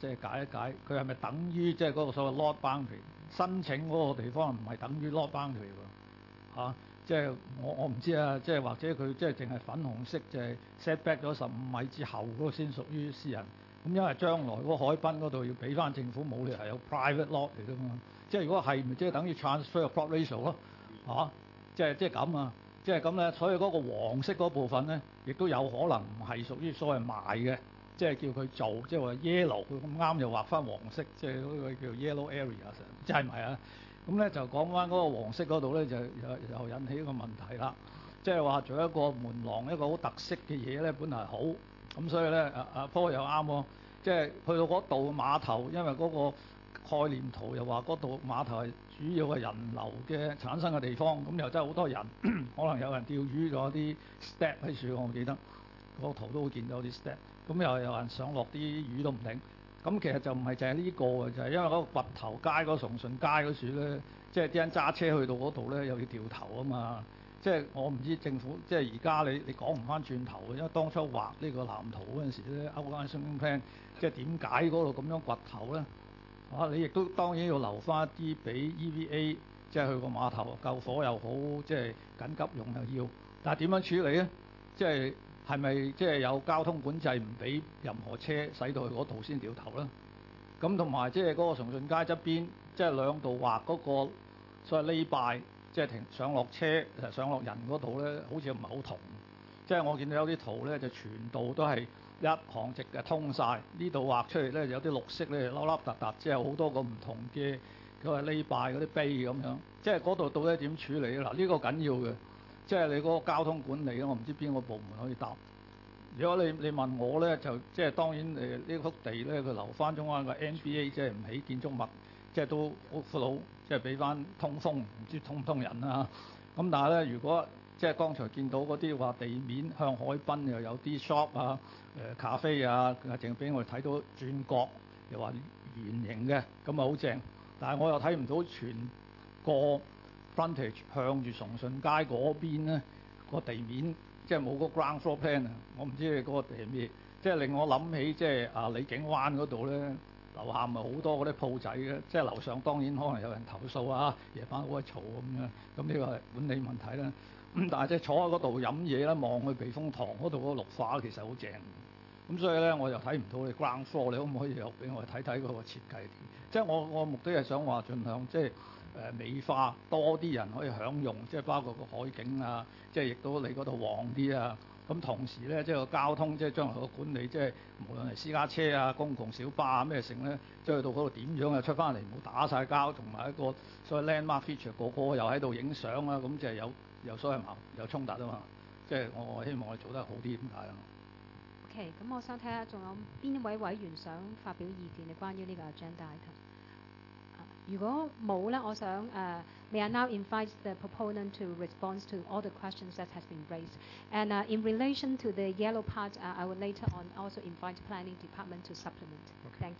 即係解一解，佢係咪等於即係嗰個所謂 lot boundary？申請嗰個地方唔係等於 lot boundary 喎，嚇，即係我我唔知啊，即係或者佢即係淨係粉紅色，就係 set back 咗十五米之後嗰個先屬於私人。咁因為將來嗰個海濱嗰度要俾翻政府，冇理由係有 private lot 嚟㗎嘛。即係如果係，咪即係等於 transfer of plot ratio 咯，嚇，即係即係咁啊，即係咁咧。所以嗰個黃色嗰部分咧，亦都有可能唔係屬於所謂賣嘅。即係叫佢做，即係話 yellow，佢咁啱又畫翻黃色，即係嗰個叫 yellow area，即係咪啊？咁咧就講翻嗰個黃色嗰度咧，就又又引起一個問題啦。即係話做一個門廊一個好特色嘅嘢咧，本來係好，咁所以咧阿阿 Paul 又啱喎。即係去到嗰度碼頭，因為嗰個概念圖又話嗰度碼頭係主要嘅人流嘅產生嘅地方，咁又真係好多人，可能有人釣魚，仲有啲 step 喺處，我記得嗰個圖都會見到啲 step。咁又有人上落啲魚都唔定，咁其實就唔係淨係呢個嘅，就係、是、因為嗰個掘頭街嗰個崇順街嗰處咧，即係啲人揸車去到嗰度咧又要掉頭啊嘛，即係我唔知政府即係而家你你講唔翻轉頭嘅，因為當初畫呢個藍圖嗰陣時咧 outline zoning plan，即係點解嗰度咁樣掘頭咧？啊，你亦都當然要留翻一啲俾 E V A， 即係去個碼頭救火又好，即係緊急用又要，但係點樣處理咧？即係。係咪即係有交通管制唔俾任何車駛到去嗰度先掉頭咧？咁同埋即係嗰個崇順街側邊，即係兩度畫嗰個所謂 lay by，即係停上落車、上落人嗰度咧，好似唔係好同。即係我見到有啲圖咧，就全度都係一行直嘅通晒。呢度畫出嚟咧，有啲綠色咧，凹凹凸凸，即係好多個唔同嘅嗰個 lay by 嗰啲碑咁樣。即係嗰度到底點處理咧？嗱，呢個緊要嘅。即係你嗰個交通管理咧，我唔知邊個部門可以答。如果你你問我咧，就即係當然誒呢幅地咧，佢留翻中間個 N B A，即係唔起建築物，即係都好闊佬，即係俾翻通風，唔知通唔通人啊？咁但係咧，如果即係剛才見到嗰啲話地面向海濱又有啲 shop 啊、誒咖啡啊，淨俾我哋睇到轉角，又話圓形嘅，咁啊好正。但係我又睇唔到全個 frontage 向住崇順街嗰邊咧，個地面即係冇個 ground floor plan 啊！我唔知你嗰個地係咩，即係令我諗起即係啊李景灣嗰度咧，樓下咪好多嗰啲鋪仔嘅，即係樓上當然可能有人投訴啊，夜晚好鬼嘈咁樣，咁呢個係管理問題啦。咁但係即係坐喺嗰度飲嘢啦，望去避風塘嗰度嗰個綠化其實好正。咁所以咧，我又睇唔到你 ground floor，你可唔可以又俾我睇睇嗰個設計點？即係我我目的係想話盡量即係。誒美化多啲人可以享用，即係包括個海景啊，即係亦都你嗰度旺啲啊。咁同時咧，即係個交通，即係將來個管理，即係無論係私家車啊、公共小巴啊咩成咧，即係去到嗰度點樣啊出翻嚟唔好打晒交，同埋一個所謂 landmark feature，個個又喺度影相啊，咁就係有有所謂矛有衝突啊嘛。即係我我希望我哋做得好啲咁解啦。 OK，咁我想睇下仲有邊位委員想發表意見嘅關於呢個 agenda item。如果冇咧，我想誒、uh, may I now invite the proponent to respond to all the questions that has been raised. And uh, in relation to the yellow part, uh, I will later on also invite planning department to supplement. Okay. Thank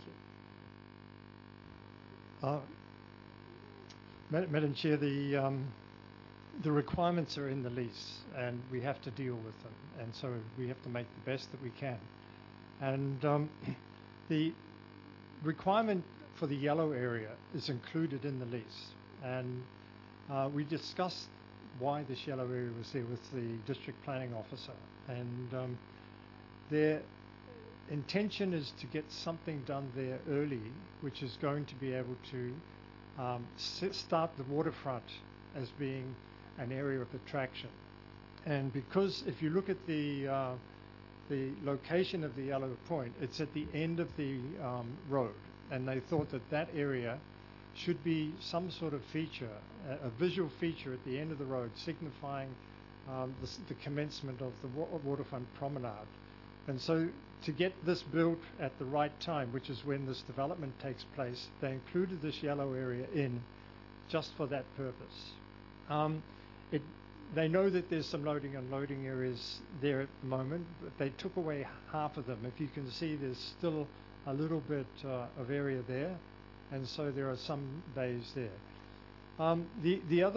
you. Uh, Madam Chair, the um, the requirements are in the lease, and we have to deal with them, and so we have to make the best that we can. And um, the requirement for the yellow area is included in the lease, and uh, we discussed why this yellow area was there with the district planning officer, and um, their intention is to get something done there early, which is going to be able to um, start the waterfront as being an area of attraction. And because if you look at the uh, the location of the yellow point, it's at the end of the um, road. And they thought that that area should be some sort of feature, a, a visual feature at the end of the road signifying um, the, the commencement of the wa- waterfront promenade. And so to get this built at the right time, which is when this development takes place, they included this yellow area in just for that purpose. Um, it, they know that there's some loading and unloading areas there at the moment, but they took away half of them. If you can see, there's still a little bit uh, of area there, and so there are some bays there. Um, the the other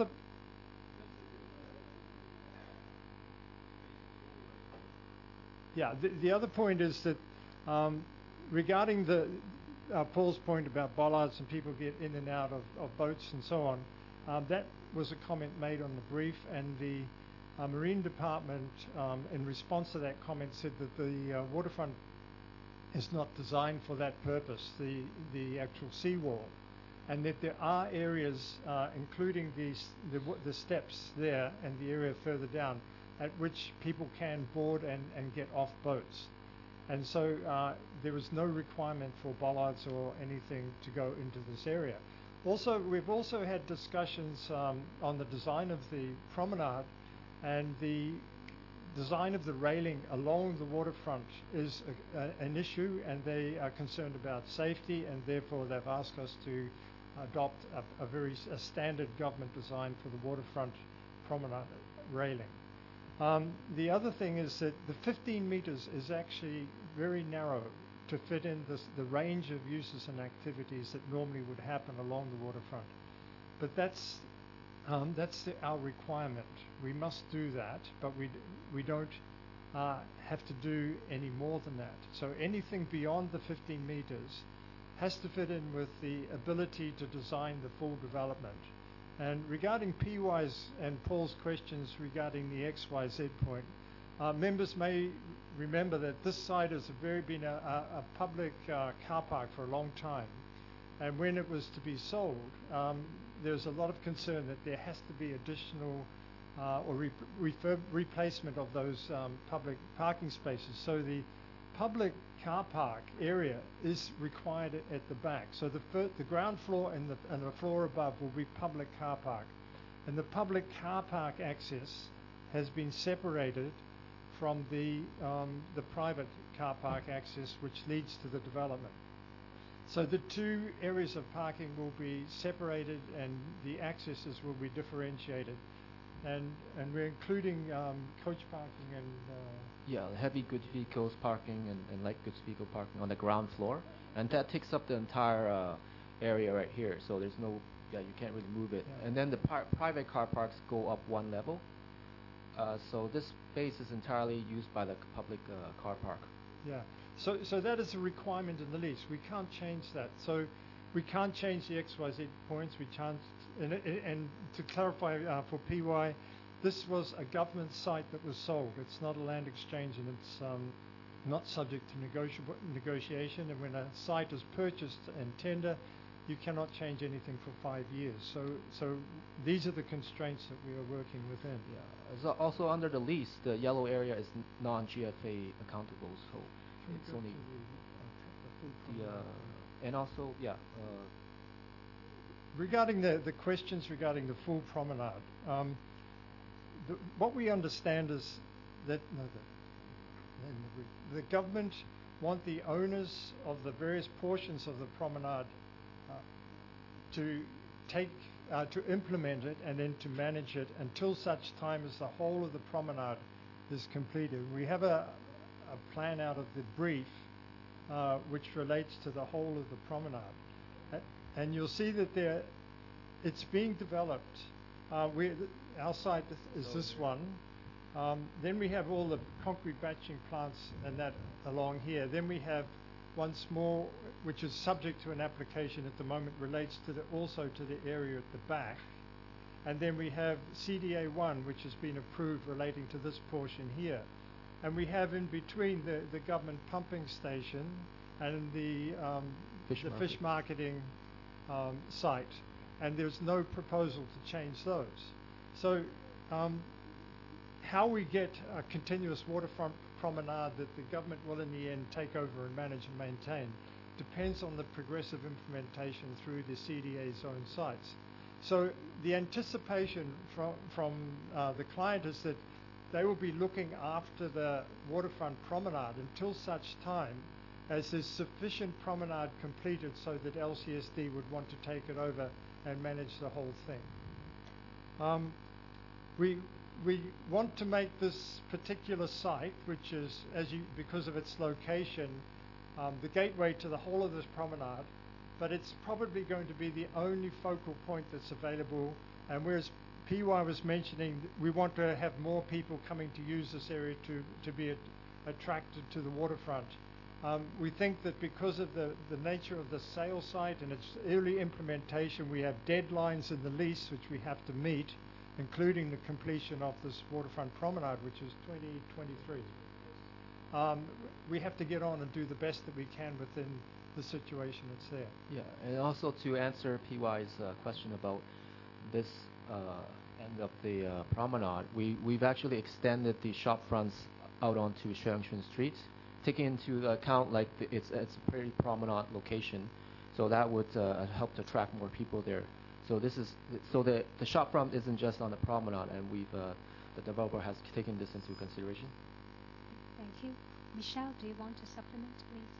yeah the, the other point is that um, regarding the uh, Paul's point about bollards and people get in and out of, of boats and so on, um, that was a comment made on the brief, and the uh, Marine Department, um, in response to that comment, said that the uh, waterfront is not designed for that purpose, the, the actual seawall, and that there are areas, uh, including the, the, the steps there and the area further down, at which people can board and, and get off boats. And so uh, there is no requirement for bollards or anything to go into this area. Also, we've also had discussions um, on the design of the promenade, and the design of the railing along the waterfront is a, a, an issue, and they are concerned about safety, and therefore they've asked us to adopt a, a very a standard government design for the waterfront promenade railing. Um, the other thing is that the fifteen metres is actually very narrow to fit in this, the range of uses and activities that normally would happen along the waterfront. But that's um, that's the, our requirement. We must do that, but we d we don't uh, have to do any more than that. So anything beyond the fifteen metres has to fit in with the ability to design the full development. And regarding P Y's and Paul's questions regarding the X Y Z point, uh, members may remember that this site has very been a, a, a public uh, car park for a long time. And when it was to be sold, um, there's a lot of concern that there has to be additional uh, or re refurb replacement of those um, public parking spaces. So the public car park area is required at the back. So the, fir the ground floor and the, and the floor above will be public car park. And the public car park access has been separated from the, um, the private car park access, which leads to the development. So the two areas of parking will be separated, and the accesses will be differentiated. And, and we're including um, coach parking and uh, yeah, heavy goods vehicles parking and, and light goods vehicle parking on the ground floor, and that takes up the entire uh, area right here. So there's no, yeah, you can't really move it. Yeah. And then the par private car parks go up one level. Uh, so this space is entirely used by the public uh, car park. Yeah. So so that is a requirement in the lease. We can't change that. So we can't change the X Y Z points. We can't. And, and to clarify uh, for P Y, this was a government site that was sold. It's not a land exchange, and it's um, not subject to negoti negotiation. And when a site is purchased and tender, you cannot change anything for five years. So, so these are the constraints that we are working within. Yeah. So also under the lease, the yellow area is non-G F A accountable, so it's only the, uh, and also, yeah. Uh, regarding the, the questions regarding the full promenade, um, the, what we understand is that no, the, the government want the owners of the various portions of the promenade uh, to take, uh, to implement it and then to manage it until such time as the whole of the promenade is completed. We have a, a plan out of the brief uh, which relates to the whole of the promenade. Uh, and you'll see that there, it's being developed. Uh, we, our site is this one. Um, then we have all the concrete batching plants and that along here. Then we have one small, which is subject to an application at the moment, relates to the, also to the area at the back. And then we have C D A one, which has been approved relating to this portion here. And we have in between the, the government pumping station and the, um, fish, the market. fish marketing um, site. And there's no proposal to change those. So um, how we get a continuous waterfront promenade that the government will in the end take over and manage and maintain depends on the progressive implementation through the C D A zone sites. So the anticipation from, from uh, the client is that they will be looking after the waterfront promenade until such time as there's sufficient promenade completed so that L C S D would want to take it over and manage the whole thing. Um, we, we want to make this particular site, which is, as you, because of its location, um, the gateway to the whole of this promenade, but it's probably going to be the only focal point that's available. And whereas P Y was mentioning, we want to have more people coming to use this area to, to be at, attracted to the waterfront. Um, we think that because of the, the nature of the sale site and its early implementation, we have deadlines in the lease which we have to meet, including the completion of this waterfront promenade, which is twenty twenty-three. Um, we have to get on and do the best that we can within the situation that's there. Yeah, and also to answer P Y's uh, question about this uh, end of the uh, promenade, we, we've actually extended the shop fronts out onto Sheungchun Street, taking into account like the, it's, it's a pretty promenade location, so that would uh, help to attract more people there. So this is so the the shop front isn't just on the promenade, and we've uh, the developer has taken this into consideration. Thank you. Michelle, do you want to supplement, please?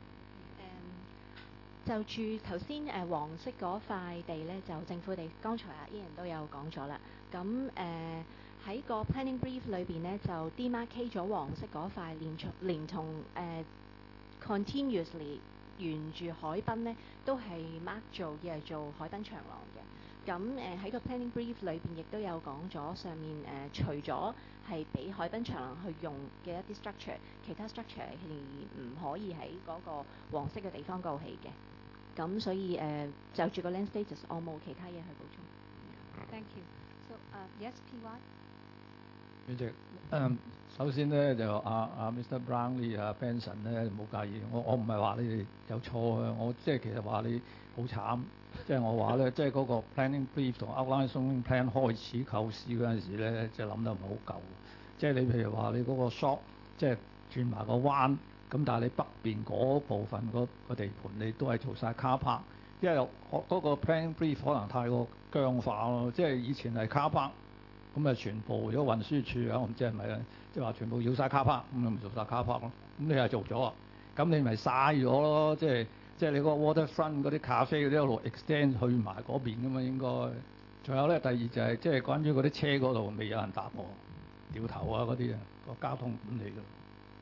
誒、就住頭先誒黃色嗰塊地咧，就政府地，剛才阿 Ian 都有講咗啦。咁誒喺個 planning brief 裏邊咧，就 demarcate 咗黃色嗰塊，連從連同誒、continuously 沿住海濱咧，都係 mark 做要係做海濱長廊嘅。咁誒喺個 planning brief 裏邊亦都有講咗，上面誒、呃、除咗係俾海濱長廊去用嘅一啲 structure， 其他 structure 係唔可以喺嗰個黃色嘅地方嗰度起嘅。咁所以誒、呃、就住個 land status， 我冇其他嘢去補充。 Thank you. So, uh, yes, P Y. 主席，誒首先咧就阿阿 Mister Brownlee 啊 Benson 咧冇介意，我我唔係話你哋有錯啊，我即係其實話你好慘，即係我話咧，即係嗰個 planning brief 同 outline zoning plan 開始構思嗰陣時咧，即係諗得唔係好夠。即係你譬如話你嗰個 shop 即係轉埋個彎，咁但係你北邊嗰部分嗰個地盤你都係做晒 car park， 因為我嗰個 planning brief 可能太過僵化咯，即係以前係 car park。咁啊，全部如果運輸處啊，我唔知係咪咧，即係話全部要晒卡拍，咁你咪做晒卡拍咯。咁你係做咗啊，咁你咪嘥咗咯。即係即係你嗰個 waterfront 嗰啲咖啡嗰啲一路 extend 去埋嗰邊噶嘛，應該。仲有咧，第二就係即係關於嗰啲車嗰度未有人答我，掉頭啊嗰啲啊，個交通管理㗎。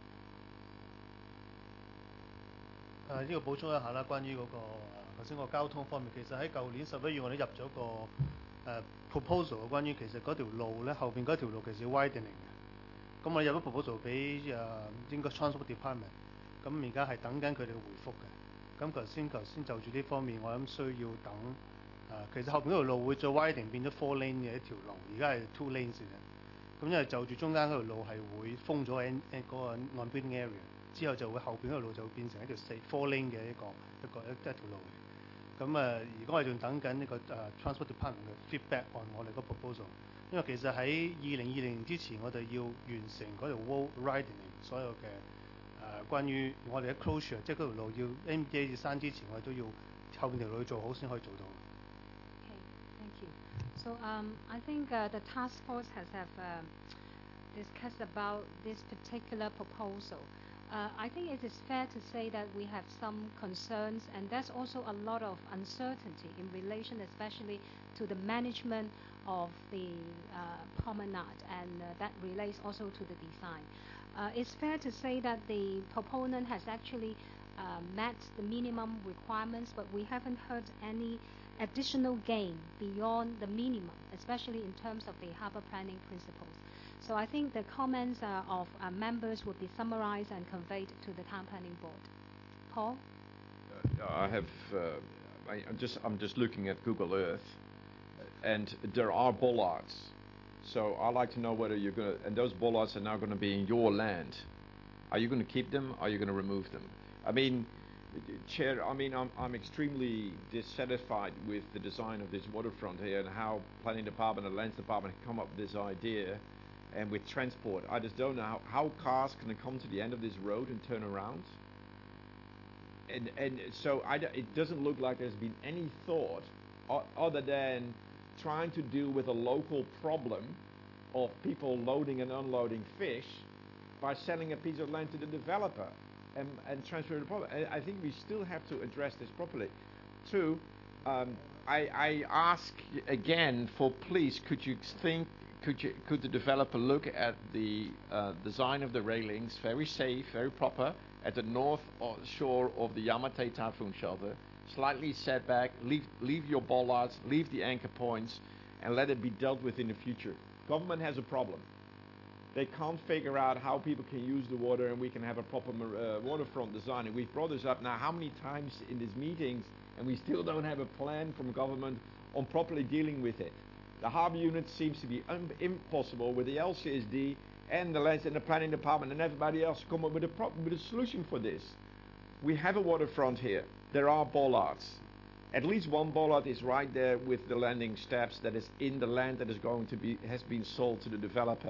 誒呢個補充一下啦，關於嗰、那個頭先個交通方面，其實喺舊年十一月我哋入咗個誒、呃、proposal 關於其實嗰條路咧後邊嗰條路其實要 widening 嘅。咁我哋入咗 proposal 俾誒、呃、應該 transport department， 咁而家係等緊佢哋嘅回覆嘅。咁頭先頭先就住呢方面，我諗需要等誒、呃，其實後邊嗰條路會再 widening 變咗 four lane 嘅一條路，而家係 two lanes 嘅。咁因為就住中間嗰條路係會封咗喺誒嗰個 non-building area。之後就會後邊嗰條路就會變成一條四 four lane 嘅一個一個一一條路嘅。咁誒，而家我哋仲等緊呢個誒 transport department 嘅 feedback on 我哋個 proposal。因為其實喺二零二零年之前，我哋要完成嗰條 road widening 所有嘅誒、呃、關於我哋嘅 closure， 即係嗰條路要 M D A 山之前，我哋都要後邊條路做好先可以做到。 Okay, thank you. So um, I think uh, the task force has have uh, discussed about this particular proposal. Uh, I think it is fair to say that we have some concerns, and there's also a lot of uncertainty in relation, especially to the management of the uh, promenade, and uh, that relates also to the design. Uh, it's fair to say that the proponent has actually uh, met the minimum requirements, but we haven't heard any additional gain beyond the minimum, especially in terms of the harbour planning principles. So I think the comments uh, of uh, members would be summarized and conveyed to the town planning board. Paul? Uh, I have, uh, I, I'm just, I'm just looking at Google Earth, and there are bollards. So I'd like to know whether you're going to, and those bollards are now going to be in your land. Are you going to keep them? Or are you going to remove them? I mean, Chair, I mean, I'm, I'm extremely dissatisfied with the design of this waterfront here and how Planning Department and Lands Department have come up with this idea. And with transport, I just don't know how, how cars can come to the end of this road and turn around. And and so I, it doesn't look like there's been any thought o other than trying to deal with a local problem of people loading and unloading fish by selling a piece of land to the developer and, and transferring the problem. I, I think we still have to address this properly. Two, um, I, I ask again for please, could you think Could, you, could the developer look at the uh, design of the railings, very safe, very proper, at the north shore of the Yamate Typhoon Shelter, slightly set back, leave, leave your bollards, leave the anchor points, and let it be dealt with in the future. Government has a problem. they can't figure out how people can use the water and we can have a proper uh, waterfront design. And we've brought this up now how many times in these meetings, and we still don't have a plan from government on properly dealing with it. The harbour unit seems to be un- impossible with the L C S D and the lands and the planning department and everybody else to come up with a, pro- with a solution for this. We have a waterfront here. There are bollards. At least one bollard is right there with the landing steps that is in the land that is going to be has been sold to the developer.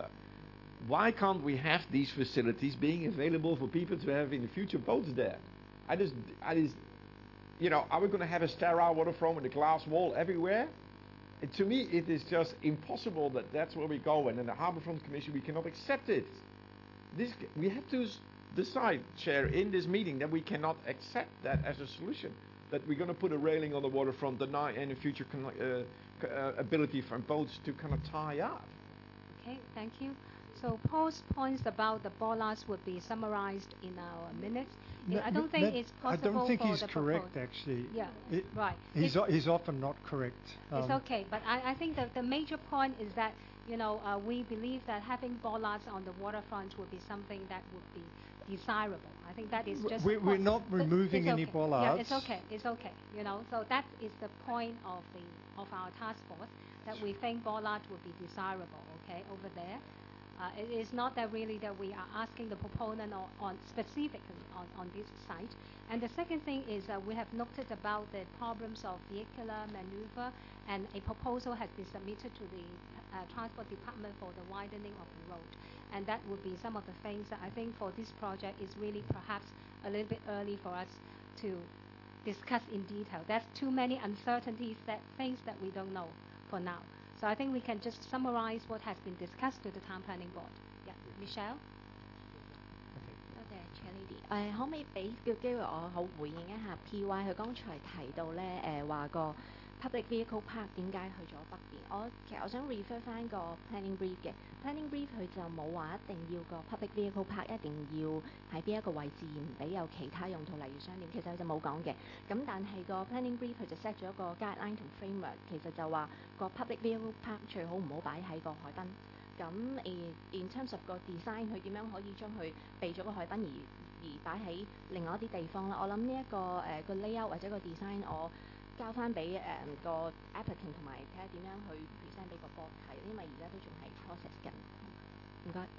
Why can't we have these facilities being available for people to have in the future boats there? I just, I just, you know, are we going to have a sterile waterfront with a glass wall everywhere? It, to me, it is just impossible that that's where we go. And in the Harbourfront Commission, we cannot accept it. This, we have to decide, Chair, in this meeting that we cannot accept that as a solution. That we're going to put a railing on the waterfront, deny any future con- uh, uh, ability for boats to kind of tie up. Okay, thank you. So Paul's points about the bollards would be summarized in our minutes. No, I don't no, think no, it's possible I don't think for he's the correct, proposal. actually. Yeah, It- right. He's, It's- o- he's often not correct. It's Um, okay, but I, I think that the major point is that, you know, uh, we believe that having bollards on the waterfront would be something that would be desirable. I think that is just we- the we're point. not But removing it's any okay. bollards. Yeah, it's okay. It's okay. You know, so that is the point of the of our task force, that we think bollard would be desirable. Okay, over there. Uh, it is not that really that we are asking the proponent on, on specifically on, on this site. And the second thing is uh, we have noted about the problems of vehicular maneuver, and a proposal has been submitted to the uh, Transport Department for the widening of the road. And that would be some of the things that I think for this project is really perhaps a little bit early for us to discuss in detail. There's too many uncertainties, that things that we don't know for now. So I think we can just summarize what has been discussed to the Town Planning Board. Yeah, Michelle? 多謝 Chair Lady。誒、可唔可以俾個機會我好回應一下 P Y 佢剛才提到咧誒話個 public vehicle park 點解去咗北邊？我其實我想 refer 翻個 planning brief 嘅 planning brief 佢就冇話一定要個 public vehicle park 一定要喺邊一個位置，而唔俾有其他用途，例如商店。其實佢就冇講嘅。咁但係個 planning brief 佢就 set 咗一個 guideline 同 framework，其實就話個 public vehicle park 最好唔好擺喺個海濱。咁誒 in terms of 個 design 佢點樣可以將佢避咗個海濱而而擺喺另外一啲地方啦？我諗呢一個誒個 layout 或者個 design 我交翻俾誒個 applicant 同埋睇下點樣去 present 俾個 board 睇，因為而家都仲係 process 緊。唔該。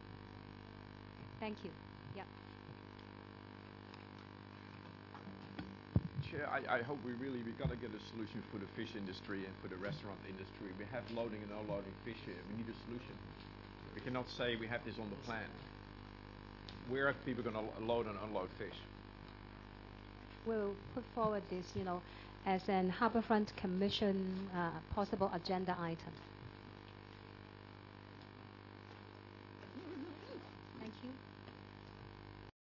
Thank you. Yeah. Chair, I, I hope we really, we got to get a solution for the fish industry and for the restaurant industry. We have loading and unloading fish here. We need a solution. We cannot say we have this on the plan. Where are people going to load and unload fish? We'll put forward this, you know, as an Harbourfront Commission uh, possible agenda item.